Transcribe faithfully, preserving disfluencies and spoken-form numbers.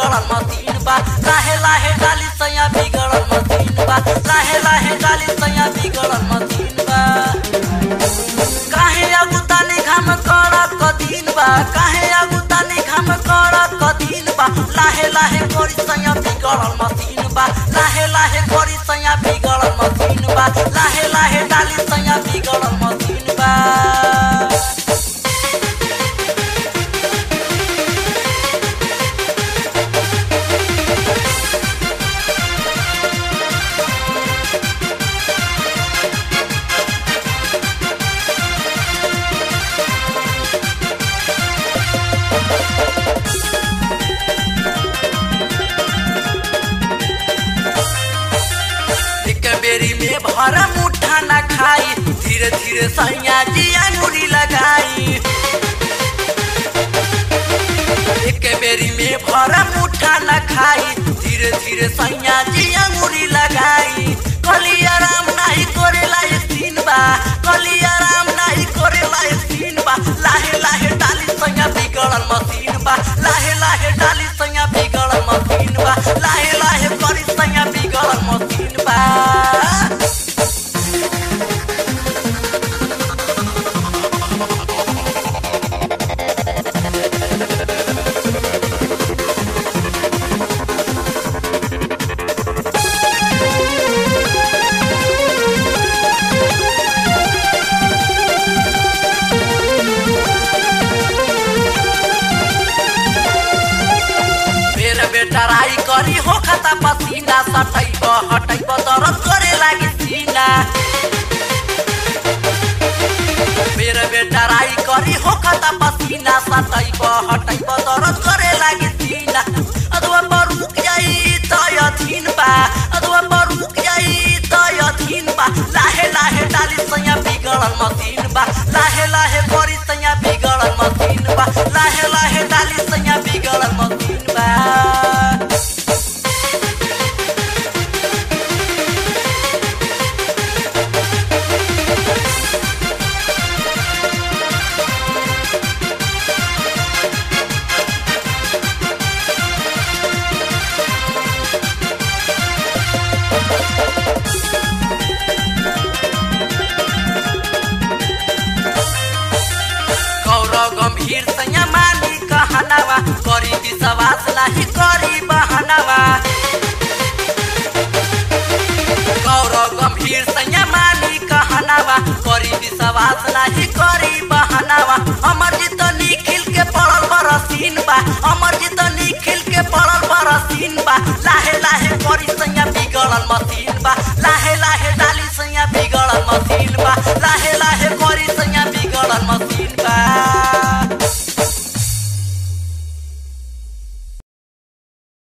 बिगड़ल मशीन बा लाहे लाहे डाली सैया बिगड़ल मशीन बा लाहे लाहे डाली सैया बिगड़ल मशीन बा काहे अगुतानी घाम करत कदीन बा काहे अगुतानी घाम करत कदीन बा लाहे लाहे करी सैया बिगड़ल मशीन बा लाहे लाहे करी सैया बिगड़ल मशीन बा लाहे लाहे डाली सैया बिगड़ल मशीन बा बेरी में भरा मुठा न खाई धीरे धीरे सैया जी अंगूरी लगाई एक बेरी में भरा मुठा न खाई धीरे धीरे सैया जी अंगूरी लगाई कली आराम नहीं करे लायक दिन बा कली आराम नहीं करे लायक दिन बा लाहे लाहे डाली सैया बिगड़ल मशीन बा लाहे लाहे डाली सैया बिगड़ल मशीन बा लाहे लाहे करी सैया बिगड़ल मशीन बा बेटराई करी हो खाता पसीना सटैब हटैब दर्द करे लागी सीना मेरे बेटराई करी हो खाता पसीना सटैब हटैब दर्द करे लागी सीना अदवा पर रुक जाई त यथीन बा अदवा पर रुक जाई त यथीन बा लाहे लाहे डाली सैया बिगड़ल मशीन बा लाहे लाहे करी सैया बिगड़ल मशीन बा लाहे लाहे डाली सैया बिगड़ल मशीन बा गंभीर सैया मानी कहनावा करी विश्वास नहीं करी बहनावा गौरव गंभीर सैया मानी कहनावा करी विश्वास नहीं करी बहनावा अमर जी तो निखिल के पड़ल बरसीन बा अमर जी तो निखिल के पड़ल बरसीन बा लाहे लाहे करी सैया बिगड़ल मशीन बा लाहे लाहे डाली सैया बिगड़ल मशीन बा लाहे